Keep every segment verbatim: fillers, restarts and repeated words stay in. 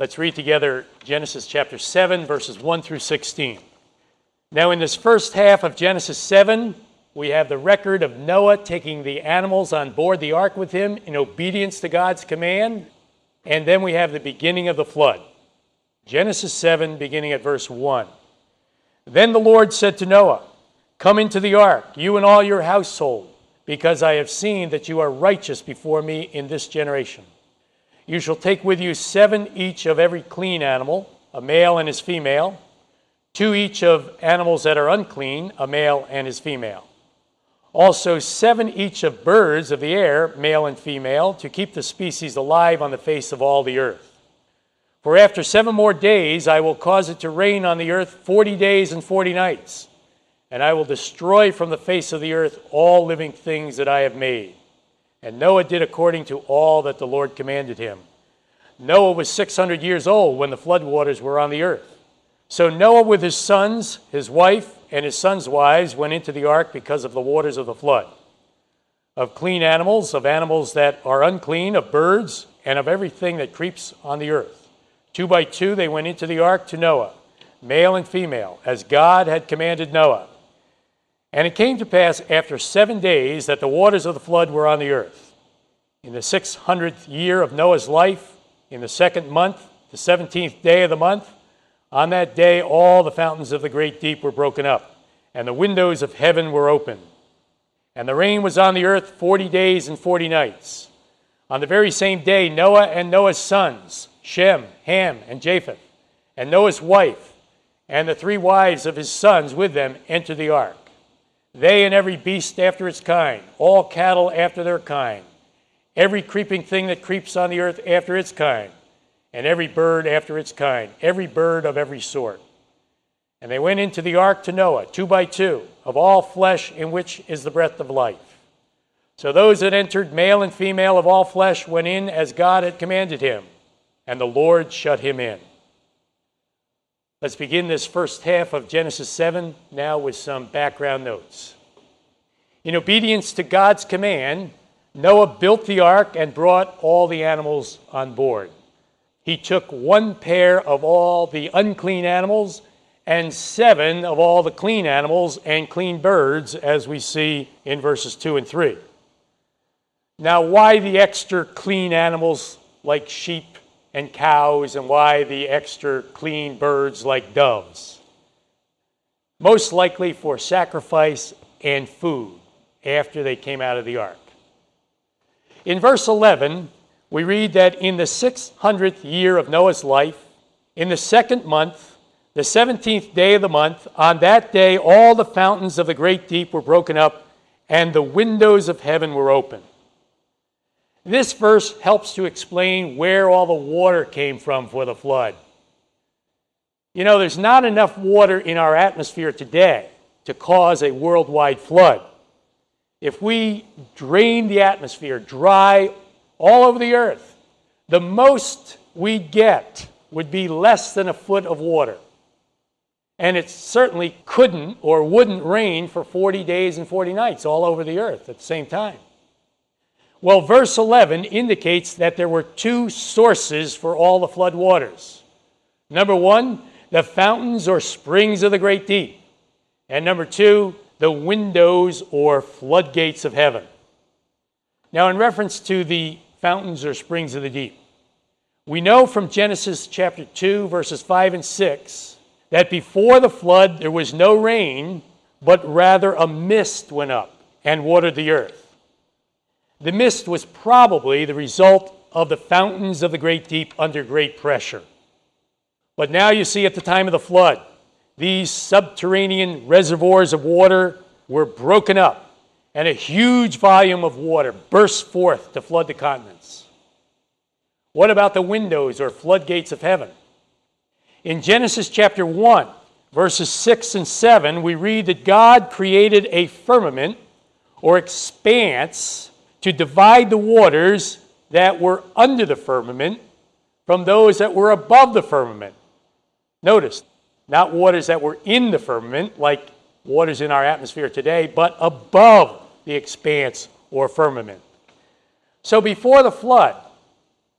Let's read together Genesis chapter seven, verses one through sixteen. Now in this first half of Genesis seven, we have the record of Noah taking the animals on board the ark with him in obedience to God's command, and then we have the beginning of the flood. Genesis seven, beginning at verse one. Then the Lord said to Noah, "Come into the ark, you and all your household, because I have seen that you are righteous before me in this generation. You shall take with you seven each of every clean animal, a male and his female, two each of animals that are unclean, a male and his female. Also seven each of birds of the air, male and female, to keep the species alive on the face of all the earth. For after seven more days I will cause it to rain on the earth forty days and forty nights, and I will destroy from the face of the earth all living things that I have made." And Noah did according to all that the Lord commanded him. Noah was six hundred years old when the flood waters were on the earth. So Noah with his sons, his wife, and his sons' wives went into the ark because of the waters of the flood. Of clean animals, of animals that are unclean, of birds, and of everything that creeps on the earth. Two by two they went into the ark to Noah, male and female, as God had commanded Noah. And it came to pass after seven days that the waters of the flood were on the earth. In the six hundredth year of Noah's life, in the second month, the seventeenth day of the month, on that day all the fountains of the great deep were broken up, and the windows of heaven were opened. And the rain was on the earth forty days and forty nights. On the very same day Noah and Noah's sons, Shem, Ham, and Japheth, and Noah's wife, and the three wives of his sons with them entered the ark. They and every beast after its kind, all cattle after their kind, every creeping thing that creeps on the earth after its kind, and every bird after its kind, every bird of every sort. And they went into the ark to Noah, two by two, of all flesh in which is the breath of life. So those that entered, male and female of all flesh, went in as God had commanded him, and the Lord shut him in. Let's begin this first half of Genesis seven now with some background notes. In obedience to God's command, Noah built the ark and brought all the animals on board. He took one pair of all the unclean animals and seven of all the clean animals and clean birds, as we see in verses two and three. Now, why the extra clean animals like sheep and cows, and why the extra clean birds like doves? Most likely for sacrifice and food after they came out of the ark. In verse eleven, we read that in the six hundredth year of Noah's life, in the second month, the seventeenth day of the month, on that day all the fountains of the great deep were broken up, and the windows of heaven were opened. This verse helps to explain where all the water came from for the flood. You know, there's not enough water in our atmosphere today to cause a worldwide flood. If we drain the atmosphere dry all over the earth, the most we'd get would be less than a foot of water. And it certainly couldn't or wouldn't rain for forty days and forty nights all over the earth at the same time. Well, verse eleven indicates that there were two sources for all the flood waters. Number one, the fountains or springs of the great deep. And number two, the windows or floodgates of heaven. Now, in reference to the fountains or springs of the deep, we know from Genesis chapter two, verses five and six, that before the flood there was no rain, but rather a mist went up and watered the earth. The mist was probably the result of the fountains of the great deep under great pressure. But now you see at the time of the flood, these subterranean reservoirs of water were broken up, and a huge volume of water burst forth to flood the continents. What about the windows or floodgates of heaven? In Genesis chapter one, verses six and seven, we read that God created a firmament or expanse to divide the waters that were under the firmament from those that were above the firmament. Notice, not waters that were in the firmament, like waters in our atmosphere today, but above the expanse or firmament. So before the flood,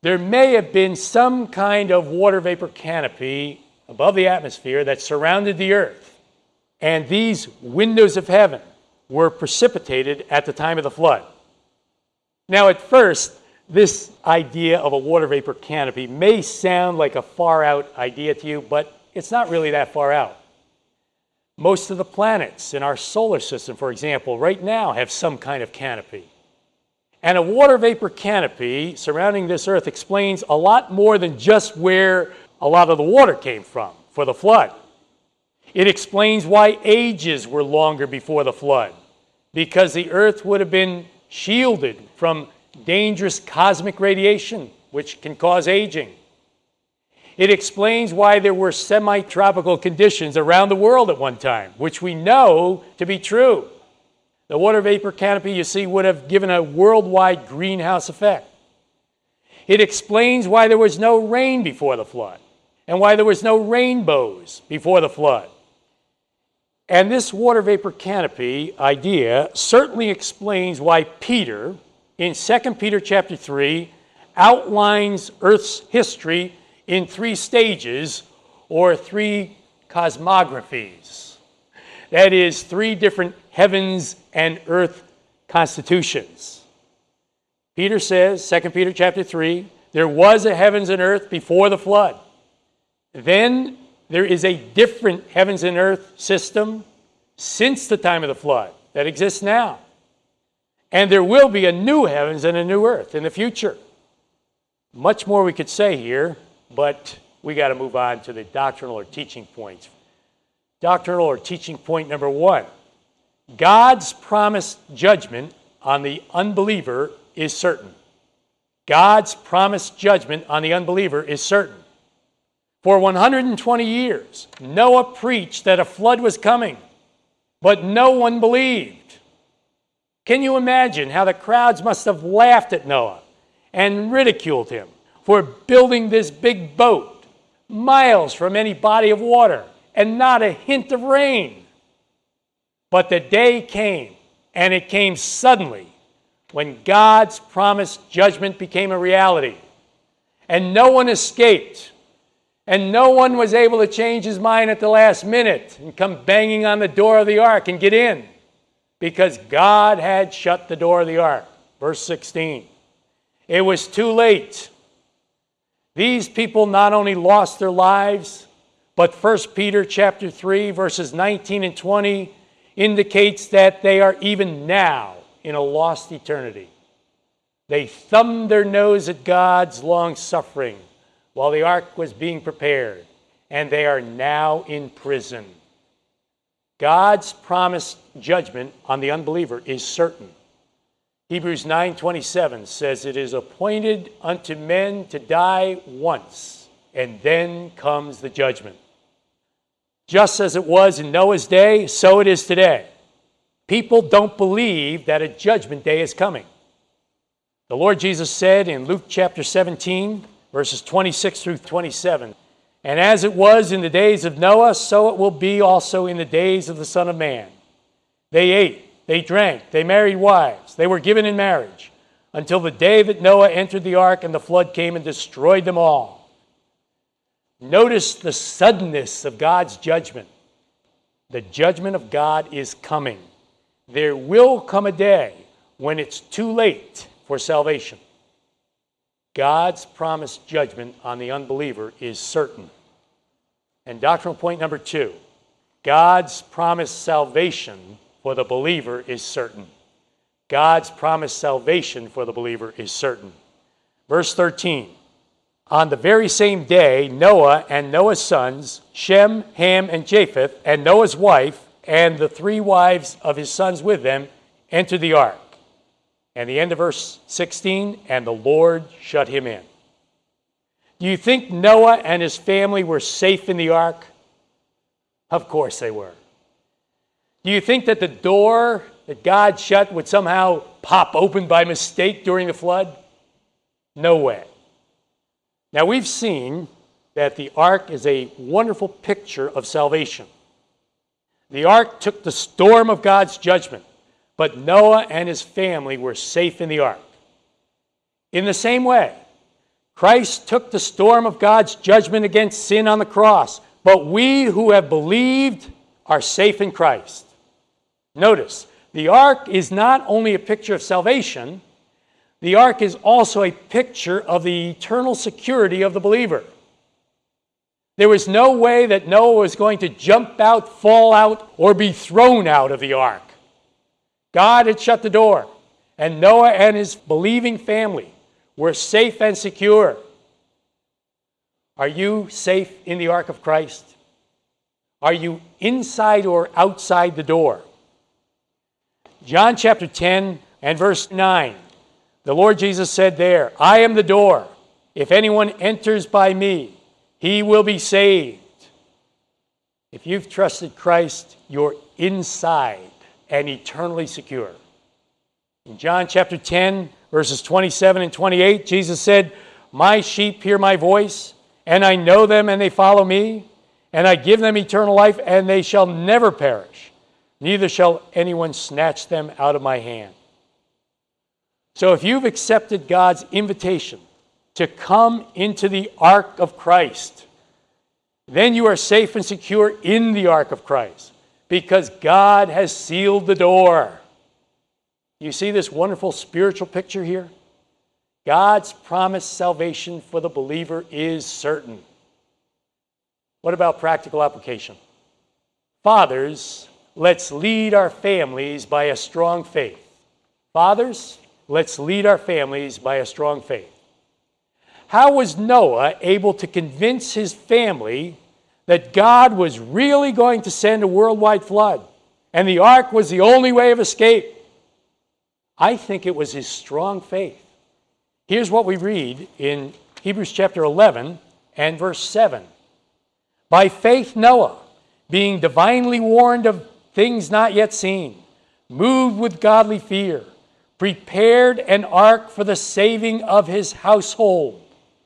there may have been some kind of water vapor canopy above the atmosphere that surrounded the earth. And these windows of heaven were precipitated at the time of the flood. Now, at first, this idea of a water vapor canopy may sound like a far-out idea to you, but it's not really that far out. Most of the planets in our solar system, for example, right now have some kind of canopy. And a water vapor canopy surrounding this earth explains a lot more than just where a lot of the water came from for the flood. It explains why ages were longer before the flood, because the earth would have been shielded from dangerous cosmic radiation, which can cause aging. It explains why there were semi-tropical conditions around the world at one time, which we know to be true. The water vapor canopy, you see, would have given a worldwide greenhouse effect. It explains why there was no rain before the flood, and why there was no rainbows before the flood. And this water vapor canopy idea certainly explains why Peter, in Second Peter chapter three, outlines Earth's history in three stages, or three cosmographies. That is, three different heavens and earth constitutions. Peter says, Second Peter chapter three, there was a heavens and earth before the flood. Then there is a different heavens and earth system since the time of the flood that exists now. And there will be a new heavens and a new earth in the future. Much more we could say here, but we got to move on to the doctrinal or teaching points. Doctrinal or teaching point number one. God's promised judgment on the unbeliever is certain. God's promised judgment on the unbeliever is certain. For one hundred twenty years, Noah preached that a flood was coming, but no one believed. Can you imagine how the crowds must have laughed at Noah and ridiculed him for building this big boat miles from any body of water and not a hint of rain? But the day came, and it came suddenly, when God's promised judgment became a reality, and no one escaped. And no one was able to change his mind at the last minute and come banging on the door of the ark and get in, because God had shut the door of the ark. Verse sixteen. It was too late. These people not only lost their lives, but First Peter chapter three, verses nineteen and twenty indicates that they are even now in a lost eternity. They thumbed their nose at God's long suffering while the ark was being prepared, and they are now in prison. God's promised judgment on the unbeliever is certain. Hebrews nine twenty-seven says, "It is appointed unto men to die once, and then comes the judgment." Just as it was in Noah's day, so it is today. People don't believe that a judgment day is coming. The Lord Jesus said in Luke chapter seventeen, verses twenty-six through twenty-seven, "And as it was in the days of Noah, so it will be also in the days of the Son of Man. They ate, they drank, they married wives, they were given in marriage, until the day that Noah entered the ark and the flood came and destroyed them all." Notice the suddenness of God's judgment. The judgment of God is coming. There will come a day when it's too late for salvation. God's promised judgment on the unbeliever is certain. And doctrinal point number two, God's promised salvation for the believer is certain. God's promised salvation for the believer is certain. Verse thirteen, "On the very same day, Noah and Noah's sons, Shem, Ham, and Japheth, and Noah's wife, and the three wives of his sons with them, entered the ark." And the end of verse sixteen, "And the Lord shut him in." Do you think Noah and his family were safe in the ark? Of course they were. Do you think that the door that God shut would somehow pop open by mistake during the flood? No way. Now we've seen that the ark is a wonderful picture of salvation. The ark took the storm of God's judgment, but Noah and his family were safe in the ark. In the same way, Christ took the storm of God's judgment against sin on the cross, but we who have believed are safe in Christ. Notice, the ark is not only a picture of salvation, the ark is also a picture of the eternal security of the believer. There was no way that Noah was going to jump out, fall out, or be thrown out of the ark. God had shut the door, and Noah and his believing family were safe and secure. Are you safe in the ark of Christ? Are you inside or outside the door? John chapter ten and verse nine, the Lord Jesus said there, I am the door. If anyone enters by me, he will be saved. If you've trusted Christ, you're inside and eternally secure. In John chapter ten, verses twenty-seven and twenty-eight, Jesus said, my sheep hear my voice, and I know them, and they follow me, and I give them eternal life, and they shall never perish. Neither shall anyone snatch them out of my hand. So if you've accepted God's invitation to come into the ark of Christ, then you are safe and secure in the ark of Christ, because God has sealed the door. You see this wonderful spiritual picture here? God's promised salvation for the believer is certain. What about practical application? Fathers, let's lead our families by a strong faith. Fathers, let's lead our families by a strong faith. How was Noah able to convince his family that God was really going to send a worldwide flood and the ark was the only way of escape? I think it was his strong faith. Here's what we read in Hebrews chapter eleven and verse seven. By faith Noah, being divinely warned of things not yet seen, moved with godly fear, prepared an ark for the saving of his household.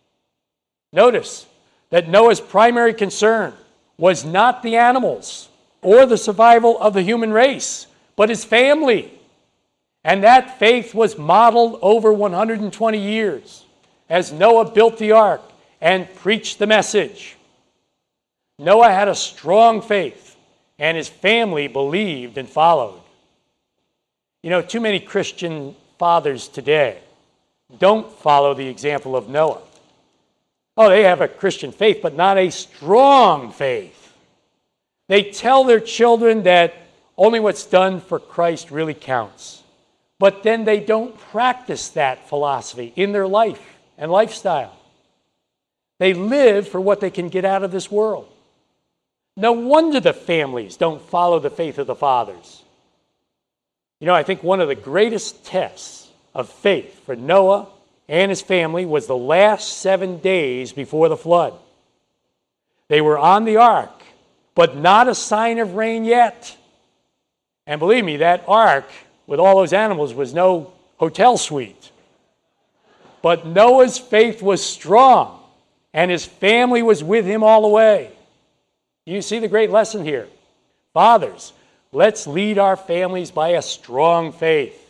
Notice that Noah's primary concern was not the animals or the survival of the human race, but his family. And that faith was modeled over one hundred twenty years as Noah built the ark and preached the message. Noah had a strong faith, and his family believed and followed. You know, too many Christian fathers today don't follow the example of Noah. Oh, they have a Christian faith, but not a strong faith. They tell their children that only what's done for Christ really counts. But then they don't practice that philosophy in their life and lifestyle. They live for what they can get out of this world. No wonder the families don't follow the faith of the fathers. You know, I think one of the greatest tests of faith for Noah and his family was the last seven days before the flood. They were on the ark, but not a sign of rain yet. And believe me, that ark with all those animals was no hotel suite. But Noah's faith was strong, and his family was with him all the way. You see the great lesson here. Fathers, let's lead our families by a strong faith.